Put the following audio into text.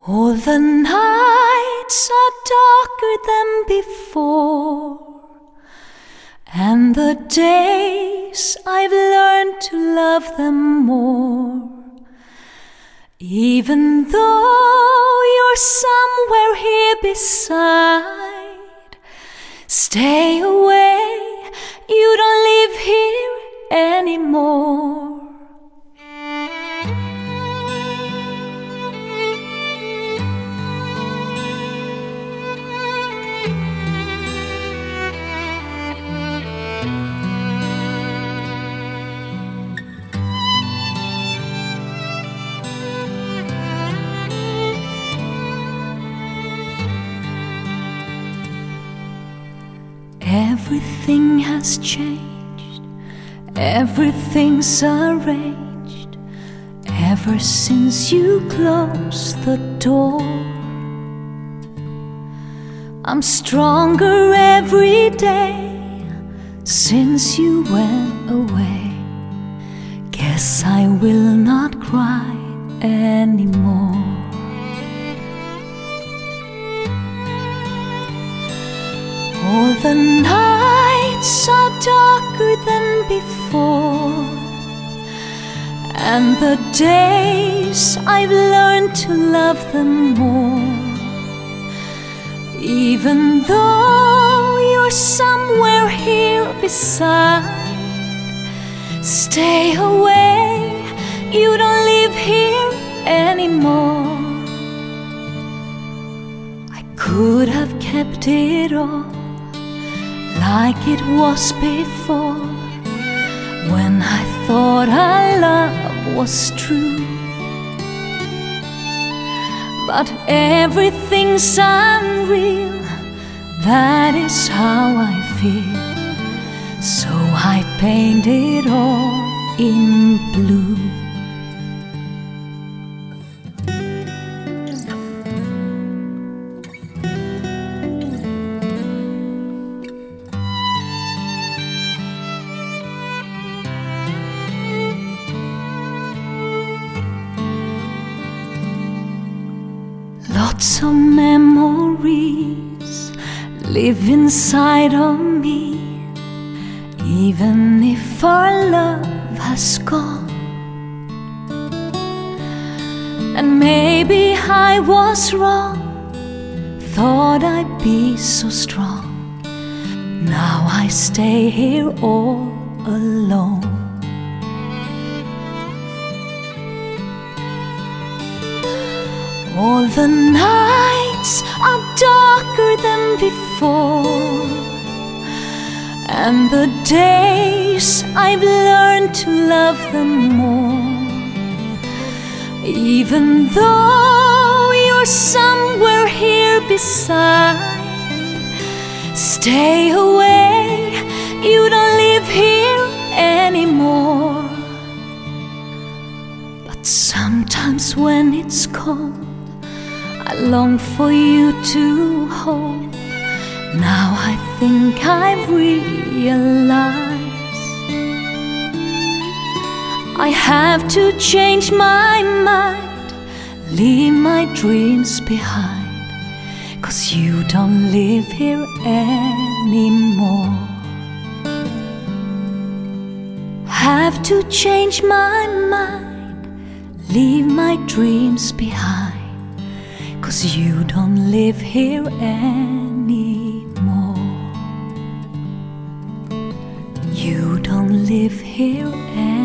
All the nights are darker than before, and the days I've learned to love them more. Even though you're somewhere here beside, stay away, you don't live here anymore. Everything has changed, everything's arranged ever since you closed the door. I'm stronger every day since you went away. Guess I will not cry anymore. All the nights are darker than before, and the days I've learned to love them more. Even though you're somewhere here beside, stay away, you don't live here anymore. I could have kept it all like it was before, when I thought our love was true. But everything's unreal, that is how I feel. So I paint it all in blue. Lots of memories live inside of me, even if our love has gone. And maybe I was wrong, thought I'd be so strong. Now I stay here all alone. All the nights are darker than before, and the days I've learned to love them more. Even though you're somewhere here beside, stay away, you don't live here anymore. But sometimes when it's cold, I long for you to hold. Now I think I've realized I have to change my mind, leave my dreams behind, 'cause you don't live here anymore. Have to change my mind, leave my dreams behind, 'cause you don't live here anymore. You don't live here anymore.